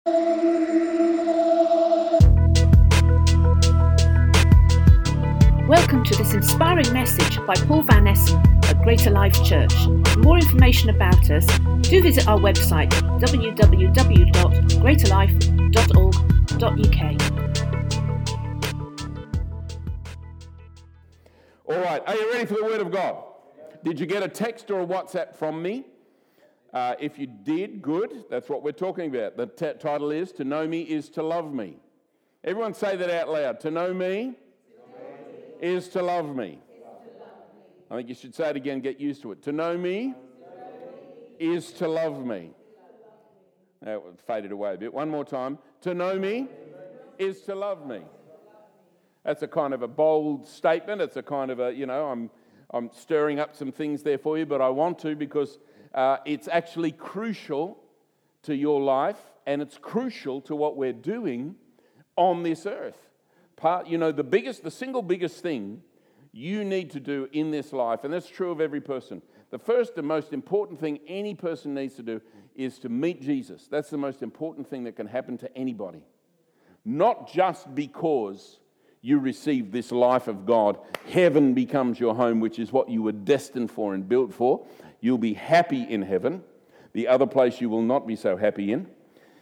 Welcome to this inspiring message by Paul Van Essen at Greater Life Church. For more information about us, do visit our website www.greaterlife.org.uk. All right, are you ready for the Word of God? Did you get a text or a WhatsApp from me? If you did, good. That's what we're talking about. The title is, To Know Me is to Love Me. Everyone say that out loud. To know me is to love me. I think you should say it again, get used to it. To know me is to love me. Now it faded away a bit. One more time. To know me is to love me. That's a kind of a bold statement. It's a kind of a, I'm stirring up some things there for you, but I want to because it's actually crucial to your life and it's crucial to what we're doing on this earth. The single biggest thing you need to do in this life, and that's true of every person, the first and most important thing any person needs to do is to meet Jesus. That's the most important thing that can happen to anybody. Not just because you receive this life of God, heaven becomes your home, which is what you were destined for and built for. You'll be happy in heaven. The other place you will not be so happy in.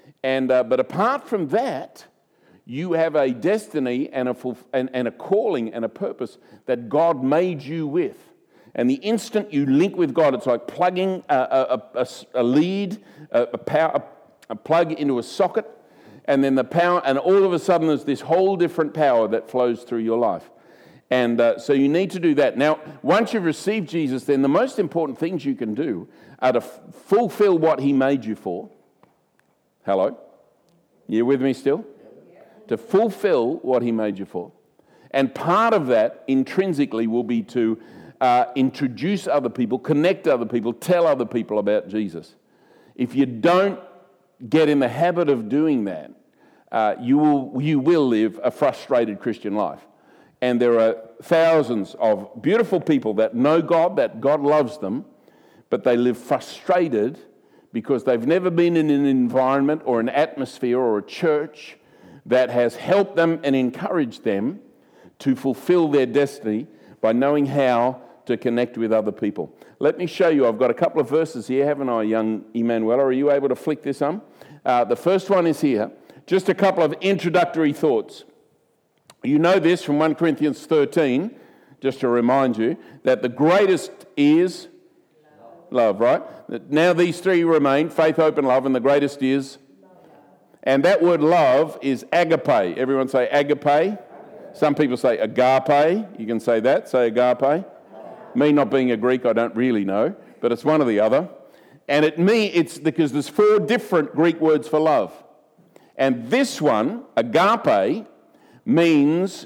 But apart from that, you have a destiny and a calling and a purpose that God made you with. And the instant you link with God, it's like plugging a lead, a plug into a socket, and then the power, and all of a sudden there's this whole different power that flows through your life. And so you need to do that. Now, once you've received Jesus, then the most important things you can do are to fulfill what He made you for. Hello? You with me still? To fulfill what He made you for. And part of that, intrinsically, will be to introduce other people, connect other people, tell other people about Jesus. If you don't get in the habit of doing that, you will live a frustrated Christian life. And there are thousands of beautiful people that know God, that God loves them, but they live frustrated because they've never been in an environment or an atmosphere or a church that has helped them and encouraged them to fulfill their destiny by knowing how to connect with other people. Let me show you. I've got a couple of verses here, haven't I, young Emmanuel? Are you able to flick this on? The first one is here. Just a couple of introductory thoughts. You know this from 1 Corinthians 13, just to remind you, that the greatest is love, right? Now these three remain, faith, hope, and love, and the greatest is... And that word love is agape. Everyone say agape. Some people say agape. You can say that. Say agape. Me not being a Greek, I don't really know, but it's one or the other. And it's because there's 4 different Greek words for love. And this one, agape, means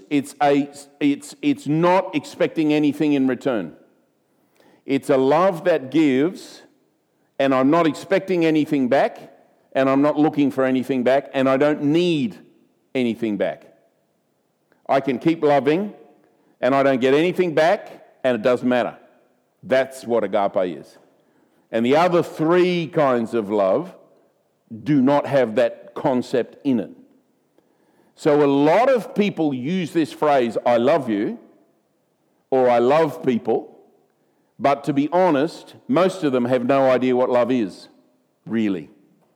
it's not expecting anything in return. It's a love that gives, and I'm not expecting anything back. And I'm not looking for anything back, and I don't need anything back. I can keep loving, and I don't get anything back, and it doesn't matter. That's what agape is. And the other 3 kinds of love do not have that concept in it. So a lot of people use this phrase, I love you, or I love people, but to be honest, most of them have no idea what love is, really.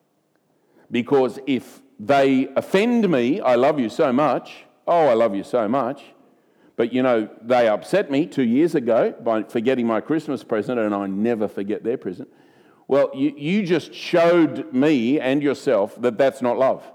Because if they offend me, I love you so much, I love you so much, but they upset me 2 years ago by forgetting my Christmas present, and I never forget their present. Well, you just showed me and yourself that that's not love.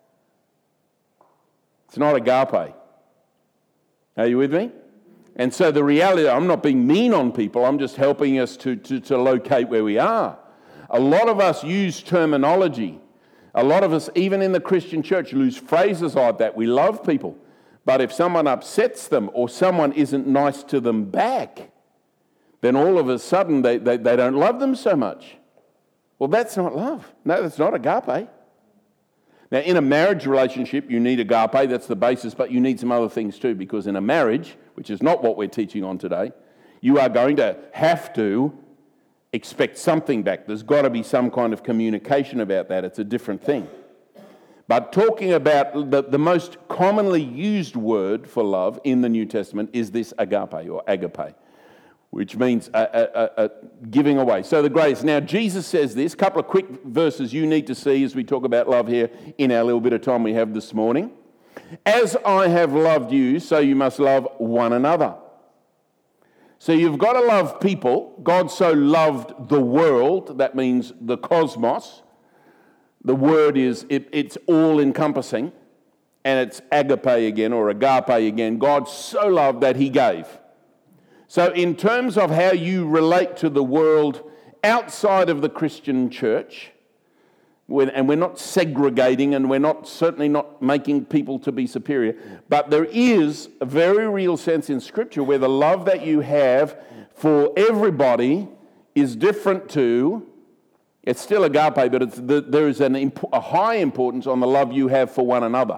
It's not agape. Are you with me? And so the reality, I'm not being mean on people, I'm just helping us to locate where we are. A lot of us use terminology. A lot of us, even in the Christian church, use phrases like that. We love people. But if someone upsets them or someone isn't nice to them back, then all of a sudden they don't love them so much. Well, that's not love. No, that's not agape. Now, in a marriage relationship, you need agape. That's the basis, but you need some other things too, because in a marriage, which is not what we're teaching on today, you are going to have to expect something back. There's got to be some kind of communication about that. It's a different thing. But talking about the most commonly used word for love in the New Testament is this agape or agape, which means giving away. So the grace. Now, Jesus says this, a couple of quick verses you need to see as we talk about love here in our little bit of time we have this morning. As I have loved you, so you must love one another. So you've got to love people. God so loved the world, that means the cosmos. The word is, it's all-encompassing, and it's agape again, or agape again. God so loved that he gave. So in terms of how you relate to the world outside of the Christian church, and we're not segregating, and we're certainly not making people to be superior, but there is a very real sense in Scripture where the love that you have for everybody is different to, it's still agape, but there is a high importance on the love you have for one another.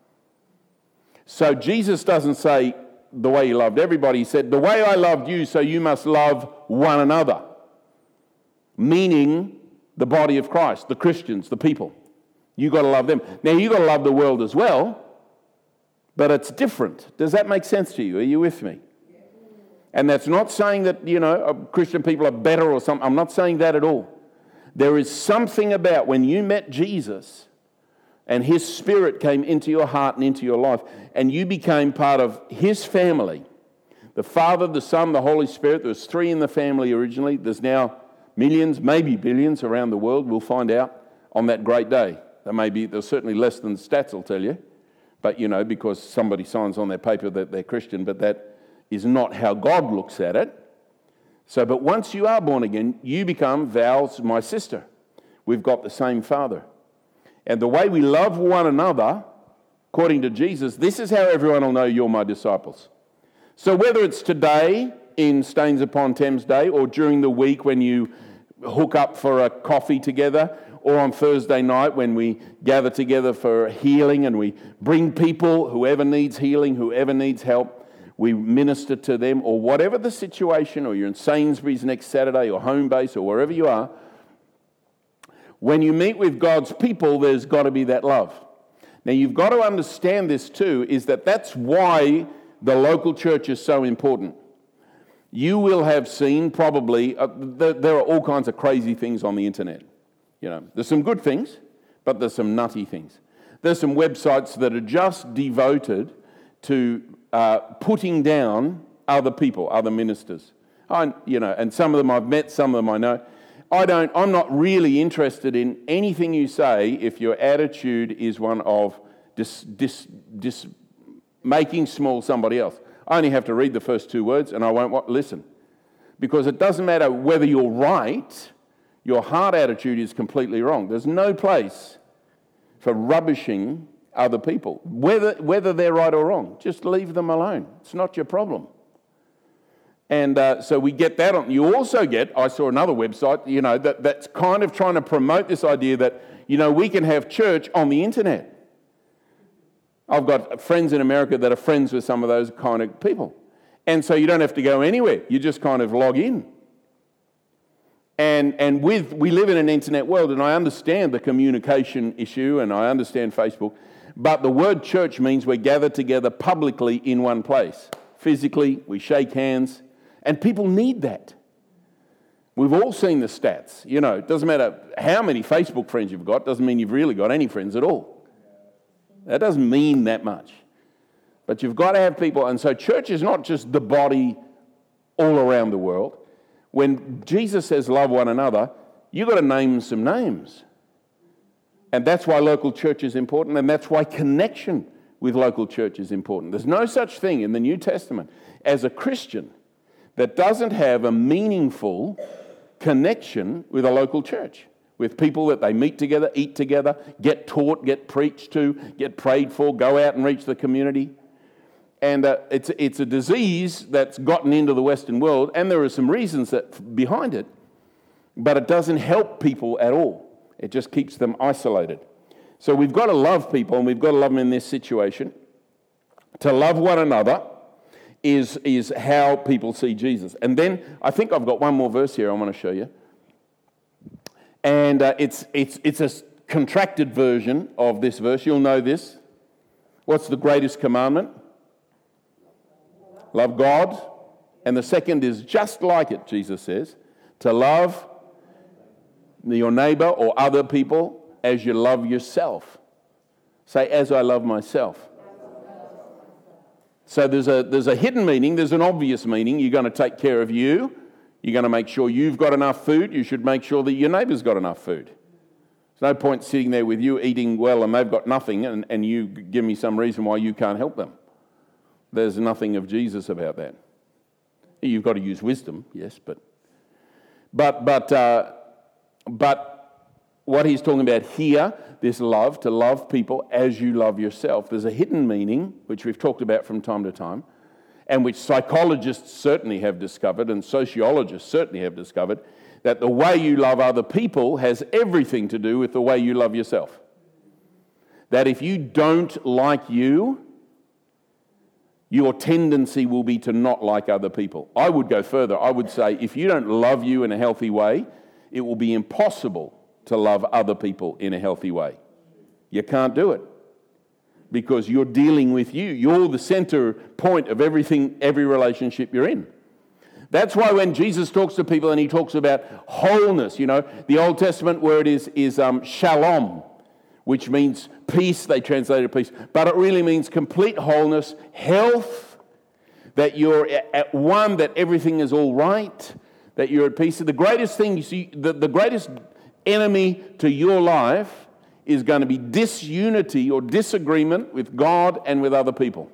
So Jesus doesn't say the way he loved everybody. He said, the way I loved you, so you must love one another. Meaning the body of Christ, the Christians, the people. You've got to love them. Now, you've got to love the world as well, but it's different. Does that make sense to you? Are you with me? And that's not saying that, Christian people are better or something. I'm not saying that at all. There is something about when you met Jesus and his Spirit came into your heart and into your life, and you became part of his family, the Father, the Son, the Holy Spirit. There was 3 in the family originally. There's now millions, maybe billions around the world. We'll find out on that great day. There's certainly less than stats will tell you, but because somebody signs on their paper that they're Christian, but that is not how God looks at it. So, but once you are born again, you become Val's my sister. We've got the same Father. And the way we love one another, according to Jesus, this is how everyone will know you're my disciples. So whether it's today in Staines upon Thames Day, or during the week when you hook up for a coffee together, or on Thursday night when we gather together for healing and we bring people, whoever needs healing, whoever needs help, we minister to them, or whatever the situation, or you're in Sainsbury's next Saturday, or home base, or wherever you are, when you meet with God's people, there's got to be that love. Now, you've got to understand this too, is that's why the local church is so important. You will have seen probably, there are all kinds of crazy things on the internet. There's some good things, but there's some nutty things. There's some websites that are just devoted to putting down other people, other ministers. And some of them I've met, some of them I know. I'm not really interested in anything you say if your attitude is one of making small somebody else. I only have to read the first 2 words and I won't listen. Because it doesn't matter whether you're right, your heart attitude is completely wrong. There's no place for rubbishing other people, whether they're right or wrong. Just leave them alone. It's not your problem. And so we get that on. You also get, I saw another website, that's kind of trying to promote this idea that, we can have church on the internet. I've got friends in America that are friends with some of those kind of people. And so you don't have to go anywhere. You just kind of log in. And we live in an internet world, and I understand the communication issue, and I understand Facebook, but the word church means we're gathered together publicly in one place. Physically, we shake hands, and people need that. We've all seen the stats. It doesn't matter how many Facebook friends you've got, doesn't mean you've really got any friends at all. That doesn't mean that much. But you've got to have people, and so church is not just the body all around the world. When Jesus says love one another, you've got to name some names. And that's why local church is important, and that's why connection with local church is important. There's no such thing in the New Testament as a Christian that doesn't have a meaningful connection with a local church, with people that they meet together, eat together, get taught, get preached to, get prayed for, go out and reach the community. And it's a disease that's gotten into the Western world, and there are some reasons behind it, but it doesn't help people at all. It just keeps them isolated. So we've got to love people, and we've got to love them in this situation. To love one another is how people see Jesus. And then I think I've got one more verse here I want to show you. And it's a contracted version of this verse. You'll know this. What's the greatest commandment? Love God. And the second is just like it, Jesus says, to love your neighbor or other people as you love yourself. Say, as I love myself. So there's a hidden meaning, there's an obvious meaning. You're going to take care of you. You're going to make sure you've got enough food. You should make sure that your neighbour's got enough food. There's no point sitting there with you eating well and they've got nothing and you give me some reason why you can't help them. There's nothing of Jesus about that. You've got to use wisdom, yes, but what he's talking about here, this love, to love people as you love yourself, there's a hidden meaning, which we've talked about from time to time, and which psychologists certainly have discovered, and sociologists certainly have discovered, that the way you love other people has everything to do with the way you love yourself. That if you don't like you, your tendency will be to not like other people. I would go further. I would say if you don't love you in a healthy way, it will be impossible to love other people in a healthy way. You can't do it because you're dealing with you. You're the center point of everything, every relationship you're in. That's why when Jesus talks to people and he talks about wholeness, the Old Testament word is shalom, which means peace. They translated peace, but it really means complete wholeness, health, that you're at one, that everything is all right, that you're at peace. So the greatest thing you see, the greatest enemy to your life is going to be disunity or disagreement with God and with other people.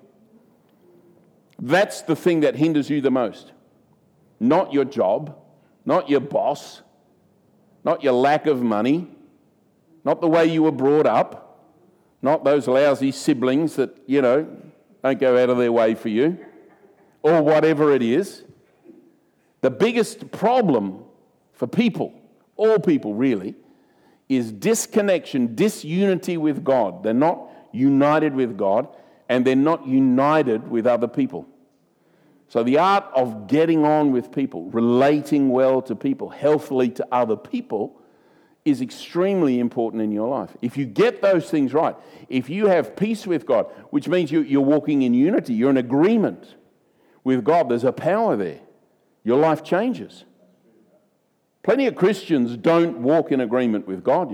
That's the thing that hinders you the most. Not your job, not your boss, not your lack of money, not the way you were brought up, not those lousy siblings that, don't go out of their way for you, or whatever it is. The biggest problem for people, all people really, is disconnection, disunity with God. They're not united with God, and they're not united with other people. So the art of getting on with people, relating well to people, healthily to other people, is extremely important in your life. If you get those things right, if you have peace with God, which means you're walking in unity, you're in agreement with God, there's a power there. Your life changes. Plenty of Christians don't walk in agreement with God,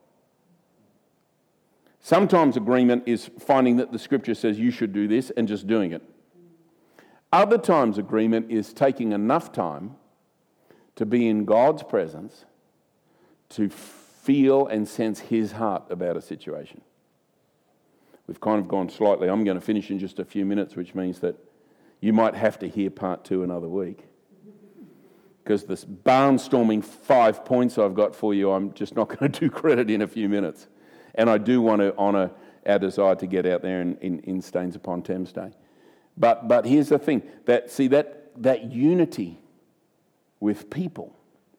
Sometimes agreement is finding that the Scripture says you should do this and just doing it. Other times agreement is taking enough time to be in God's presence to feel and sense His heart about a situation. We've kind of gone slightly. I'm going to finish in just a few minutes, which means that you might have to hear part 2 another week. Because this barnstorming 5 points I've got for you, I'm just not going to do credit in a few minutes. And I do want to honour our desire to get out there in Staines upon Thames Day. But here's the thing, that unity with people,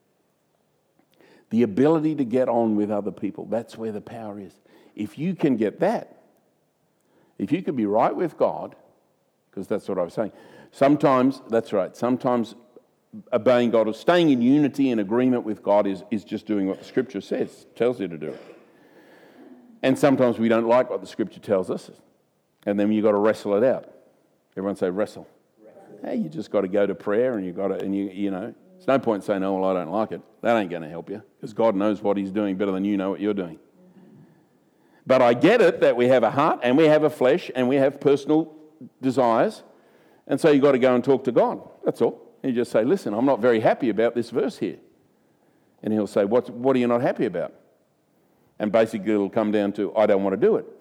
the ability to get on with other people, that's where the power is. If you can get that, if you can be right with God, because that's what I was saying, sometimes obeying God or staying in unity and agreement with God is just doing what the Scripture says, tells you to do. And sometimes we don't like what the Scripture tells us, and then you've got to wrestle it out. Everyone say wrestle. Hey, you just got to go to prayer, and there's no point saying, "Oh, well, I don't like it." That ain't going to help you, because God knows what He's doing better than you know what you're doing. But I get it that we have a heart, and we have a flesh, and we have personal desires, and so you've got to go and talk to God. That's all. And you just say, "Listen, I'm not very happy about this verse here," and He'll say, "What are you not happy about?" And basically, it'll come down to, "I don't want to do it."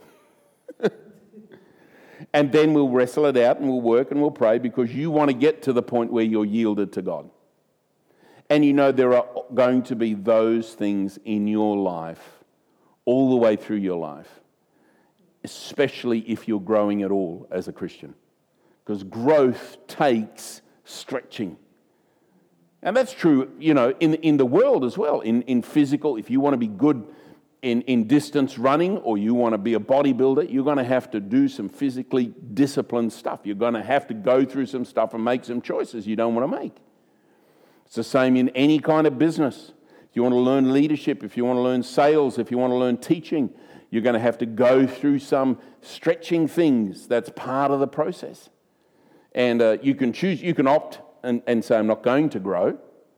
And then we'll wrestle it out and we'll work and we'll pray because you want to get to the point where you're yielded to God. And there are going to be those things in your life all the way through your life, especially if you're growing at all as a Christian. Because growth takes stretching. And that's true, in the world as well, in physical. If you want to be good in distance running or you want to be a bodybuilder, you're going to have to do some physically disciplined stuff. You're going to have to go through some stuff and make some choices you don't want to make. It's the same in any kind of business. If you want to learn leadership, if you want to learn sales, if you want to learn teaching, you're going to have to go through some stretching things. That's part of the process. And you can choose, you can opt and say, I'm not going to grow,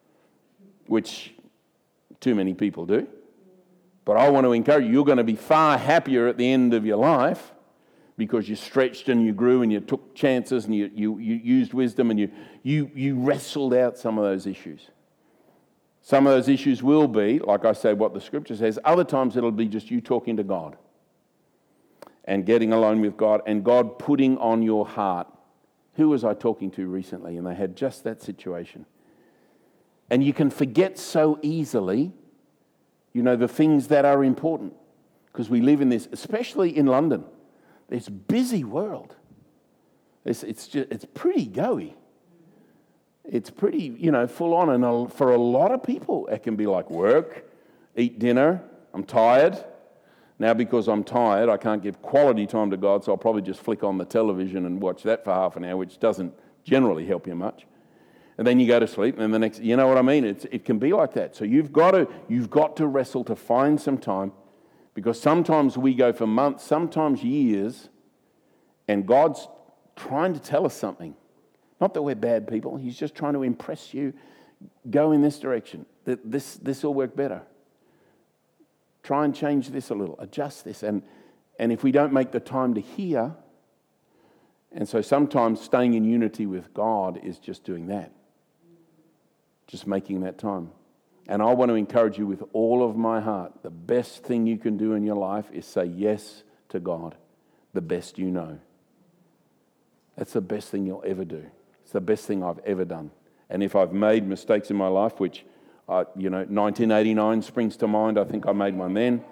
which too many people do. But I want to encourage you, you're going to be far happier at the end of your life because you stretched and you grew and you took chances and you used wisdom and you wrestled out some of those issues. Some of those issues will be, like I say, what the scripture says. Other times it'll be just you talking to God and getting alone with God and God putting on your heart. Who was I talking to recently? And they had just that situation. And you can forget so easily, the things that are important. Because we live in this, especially in London, this busy world. It's pretty goey. It's pretty, full on. And for a lot of people, it can be like work, eat dinner, I'm tired. Now, because I'm tired, I can't give quality time to God, so I'll probably just flick on the television and watch that for half an hour, which doesn't generally help you much. And then you go to sleep, and then the next, you know what I mean? It can be like that. So you've got to wrestle to find some time, because sometimes we go for months, sometimes years, and God's trying to tell us something. Not that we're bad people. He's just trying to impress you. Go in this direction. This will work better. Try and change this a little. Adjust this. And if we don't make the time to hear, and so sometimes staying in unity with God is just doing that. Just making that time. And I want to encourage you with all of my heart, the best thing you can do in your life is say yes to God, the best you know. That's the best thing you'll ever do. It's the best thing I've ever done. And if I've made mistakes in my life, which, 1989 springs to mind, I think I made one then.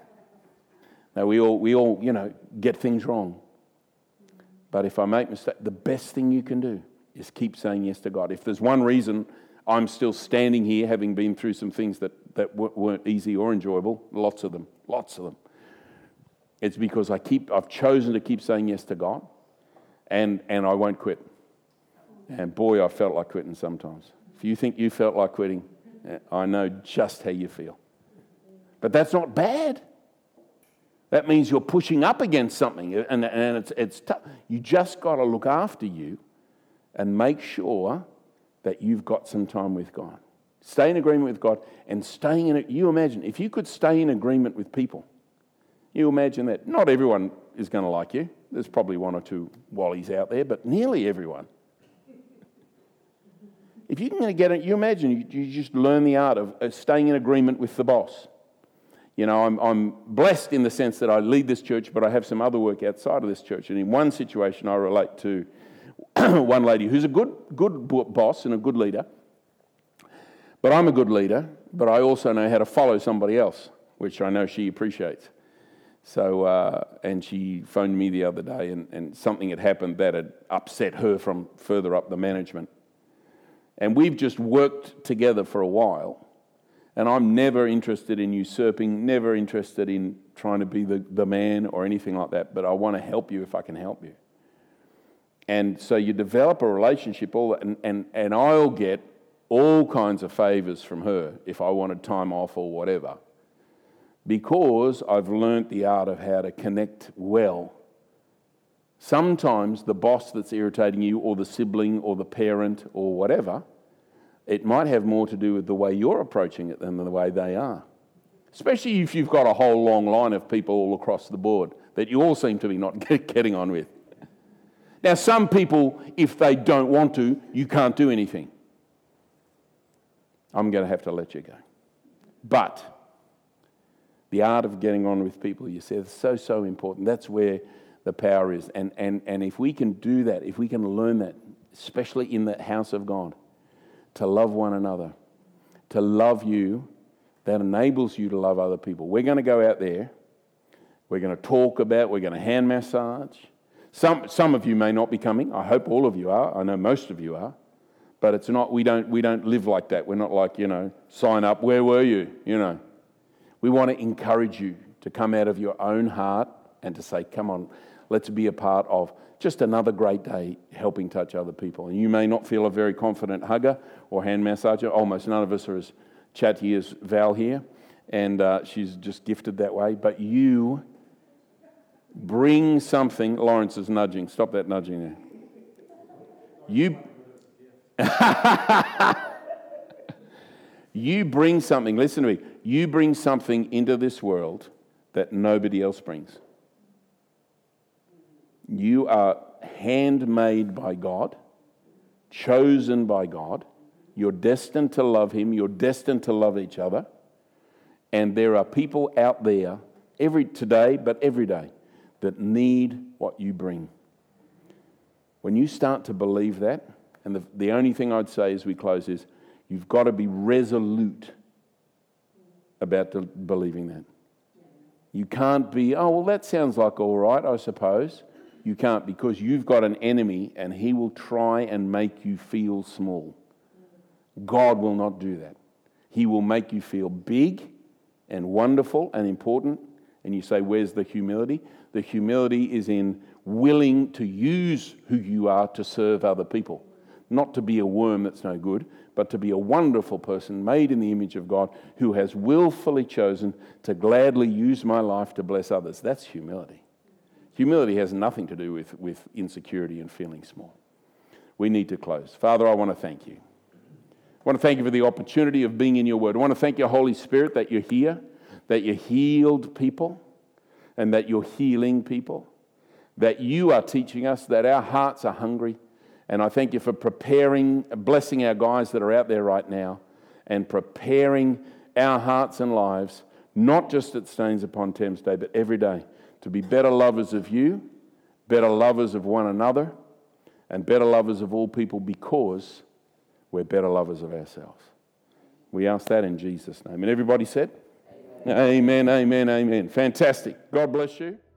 Now, we all, get things wrong. But if I make mistakes, the best thing you can do is keep saying yes to God. If there's one reason I'm still standing here, having been through some things that weren't easy or enjoyable, lots of them. It's because I've chosen to keep saying yes to God, and I won't quit. And boy, I felt like quitting sometimes. If you think you felt like quitting, I know just how you feel. But that's not bad. That means you're pushing up against something, and it's tough. You just got to look after you and make sure that you've got some time with God. Stay in agreement with God, and staying in it. You imagine, if you could stay in agreement with people, you imagine that not everyone is going to like you. There's probably one or two Wallies out there, but nearly everyone. If you can get it, you imagine you just learn the art of staying in agreement with the boss. I'm blessed in the sense that I lead this church, but I have some other work outside of this church. And in one situation, I relate to one lady who's a good boss and a good leader. But I'm a good leader, but I also know how to follow somebody else, which I know she appreciates. So, and she phoned me the other day, and something had happened that had upset her from further up the management. And we've just worked together for a while. And I'm never interested in usurping, never interested in trying to be the man or anything like that, but I want to help you if I can help you. And so you develop a relationship, and I'll get all kinds of favors from her if I wanted time off or whatever, because I've learnt the art of how to connect well. Sometimes the boss that's irritating you, or the sibling or the parent or whatever, it might have more to do with the way you're approaching it than the way they are. Especially if you've got a whole long line of people all across the board that you all seem to be not getting on with. Now, some people, if they don't want to, you can't do anything. I'm going to have to let you go. But the art of getting on with people, you said, is so important. That's where the power is. And if we can do that, if we can learn that, especially in the house of God, to love one another, to love you, that enables you to love other people. We're going to go out there. We're going to talk about, we're going to hand massage. Some of you may not be coming. I hope all of you are. I know most of you are. But it's not, we don't live like that. We're not like, sign up, where were you? We want to encourage you to come out of your own heart and to say, come on, let's be a part of just another great day helping touch other people. And you may not feel a very confident hugger or hand massager. Almost none of us are as Chatier's Val here, and she's just gifted that way. But you bring something. Lawrence is nudging. Stop that nudging there. You bring something, listen to me, you bring something into this world that nobody else brings. You are handmade by God, chosen by God. You're destined to love Him. You're destined to love each other. And there are people out there, today, but every day, that need what you bring. When you start to believe that, and the only thing I'd say as we close is, you've got to be resolute about believing that. You can't be, oh, well, that sounds like all right, I suppose. You can't, because you've got an enemy and he will try and make you feel small. God will not do that. He will make you feel big and wonderful and important. And you say, where's the humility? The humility is in willing to use who you are to serve other people. Not to be a worm that's no good, but to be a wonderful person made in the image of God who has willfully chosen to gladly use my life to bless others. That's humility. Humility has nothing to do with insecurity and feeling small. We need to close. Father, I want to thank you. I want to thank you for the opportunity of being in your word. I want to thank you, Holy Spirit, that you're here, that you healed people, and that you're healing people, that you are teaching us, that our hearts are hungry. And I thank you for blessing our guys that are out there right now, and preparing our hearts and lives, not just at Stains Upon Thames Day, but every day, to be better lovers of you, better lovers of one another, and better lovers of all people, because we're better lovers of ourselves. We ask that in Jesus' name. And everybody said? Amen, amen, amen. Fantastic. God bless you.